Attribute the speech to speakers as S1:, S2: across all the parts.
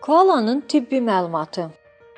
S1: Koalanın tibbi məlumatı.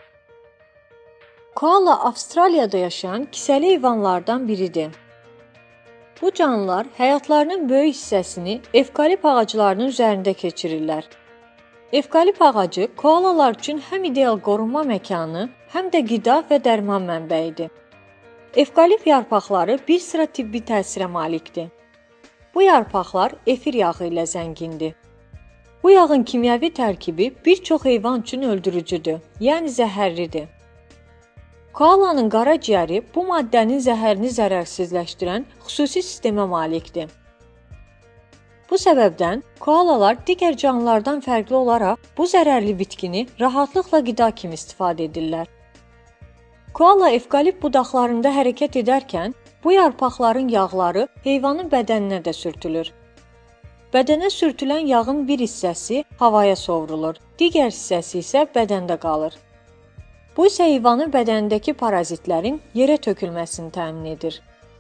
S1: Koala Avstraliyada yaşayan kisəli heyvanlardan biridir. Bu canlılar həyatlarının böyük hissəsini evkalip ağaclarının üzərində keçirirlər. Evkalip ağacı koalalar üçün həm ideal qorunma məkanı, həm də qida və dərman mənbəyidir. Evkalip yarpaqları bir sıra tibbi təsirə malikdir. Bu yarpaqlar efir yağı ilə zəngindir. Bu yağın kimyəvi tərkibi bir çox heyvan üçün öldürücüdür, yəni zəhərlidir. Koalanın qaraciyəri bu maddənin zəhərini zərərsizləşdirən xüsusi sistemə malikdir. Bu səbəbdən koalalar digər canlılardan fərqli olaraq bu zərərli bitkini rahatlıqla qida kimi istifadə edirlər. Koala evkalip budaqlarında hərəkət edərkən bu yarpaqların yağları heyvanın bədəninə də sürtülür. Bədənə sürtülən yağın bir hissəsi havaya sovrulur, digər hissəsi isə bədəndə qalır. Bu isə heyvanın bədənindəki parazitlərin yerə tökülməsini təmin edir.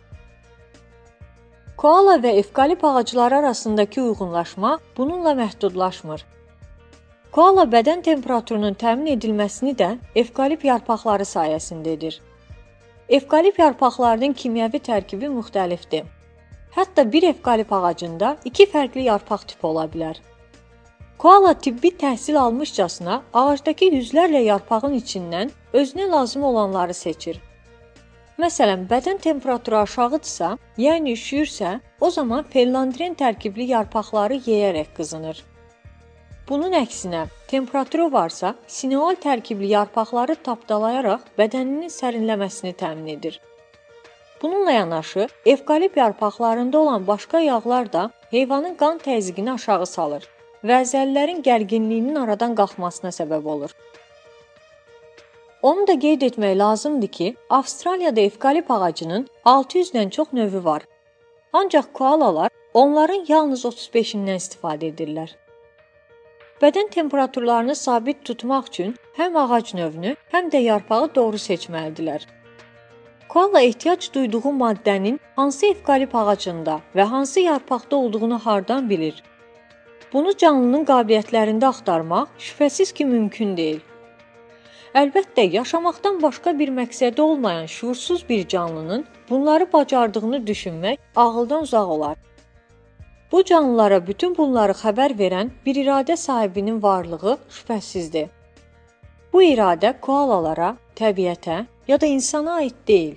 S1: Koala və evkalip ağacları arasındakı uyğunlaşma bununla məhdudlaşmır. Koala bədən temperaturunun təmin edilməsini də evkalip yarpaqları sayəsində edir. Evkalip yarpaqlarının kimyəvi tərkibi müxtəlifdir. Hətta bir evkalip ağacında 2 fərqli yarpaq tipi ola bilər. Koala tibbi təhsil almışcasına ağacdakı yüzlərlə yarpağın içindən özünə lazım olanları seçir. Məsələn, bədən temperaturu aşağıdırsa, yəni üşüyürsə, o zaman fellandrin tərkibli yarpaqları yeyərək qızınır. Bunun əksinə, temperaturu varsa, sineol tərkibli yarpaqları tapdalayaraq bədəninin sərinləməsini təmin edir. Bununla yanaşı, evkalip yarpaqlarında olan başqa yağlar da heyvanın qan təzyiqini aşağı salır və əzələlərin gərginliyinin aradan qalxmasına səbəb olur. Onu da qeyd etmək lazımdır ki, Avstraliyada evkalip ağacının 600-dən çox növü var. Ancaq koalalar onların yalnız 35-dən istifadə edirlər. Bədən temperaturlarını sabit tutmaq üçün həm ağac növünü, həm də yarpağı doğru seçməlidirlər. Koala ehtiyac duyduğu maddənin hansı evkalip ağacında və hansı yarpaqda olduğunu hardan bilir? Bunu canlının qabiliyyətlərində axtarmaq şübhəsiz ki, mümkün deyil. Əlbəttə, yaşamaqdan başqa bir məqsədi olmayan şuursuz bir canlının bunları bacardığını düşünmək ağıldan uzaq olar. Bu canlılara bütün bunları xəbər verən bir iradə sahibinin varlığı şübhəsizdir. Bu iradə koalalara, təbiətə ya da insana aid deyil.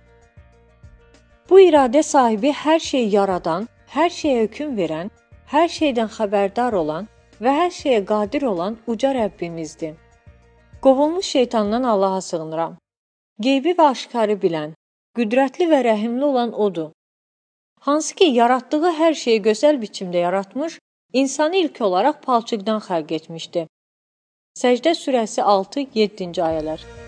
S1: Bu iradə sahibi hər şeyi yaradan, hər şeyə hökm verən, hər şeydən xəbərdar olan və hər şeyə qadir olan uca Rəbbimizdir. Qovulmuş şeytandan Allaha sığınıram. Qeybi və aşkarı bilən, qüdrətli və rəhimli olan Odur. Hansı ki, yaratdığı hər şeyi gözəl biçimdə yaratmış, insanı ilk olaraq palçıqdan xəlq etmişdi. Səcdə surəsi 6-7-ci ayələr.